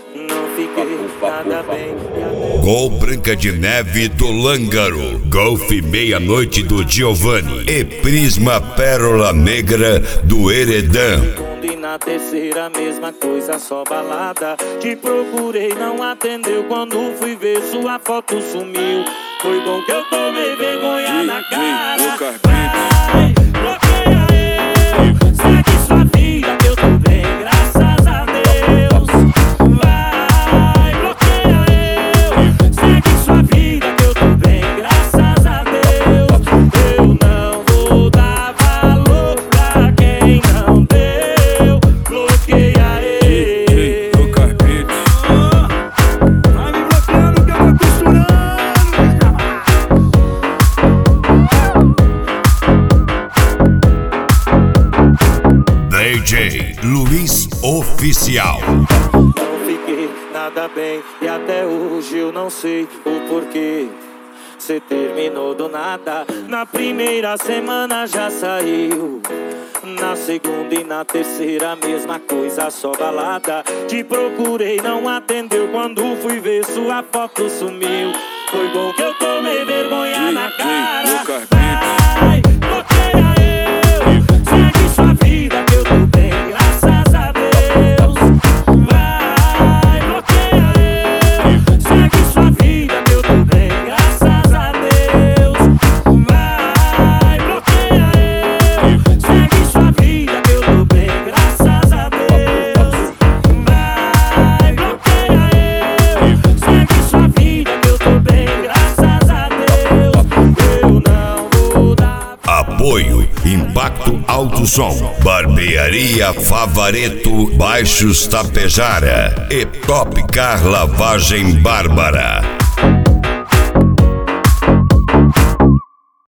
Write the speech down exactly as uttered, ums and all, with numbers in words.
Não fiquei nada bem. Gol Branca de Neve do Lângaro, Golf Meia-Noite do Giovanni e Prisma Pérola Negra do Heredã. E na terceira mesma coisa, só balada. Te procurei, não atendeu. Quando fui ver sua foto sumiu. Foi bom que eu tomei vergonha na cara. Vai, bloqueia eu, segue sua vida que eu tô bem, graças a Deus. Vai, bloqueia eu, segue sua vida que eu tô bem, graças a Deus. Eu não vou dar valor pra quem não deu. Bloqueia ele. Vai me bloqueando que eu tô costurando. D J Luiz Oficial. Não fiquei nada bem e até hoje eu não sei o porquê. Cê terminou do nada. Na primeira semana já saiu. Na segunda e na terceira mesma coisa, só balada. Te procurei, não atendeu. Quando fui ver sua foto sumiu. Foi bom que eu tomei vergonha na cara. Vai, bloqueia eu, segue sua vida que eu tô bem, graças a Deus. Vai, bloqueia eu, segue sua vida que eu tô bem, graças a Deus. Vai, bloqueia eu, segue sua vida que eu tô bem, graças a Deus. Vai, bloqueia eu, segue sua vida que eu tô bem, graças a Deus. Eu não vou dar. Apoio Impacto Alto Som, Barbearia Favareto, Baixos Tapejara e Top Car Lavagem Bárbara.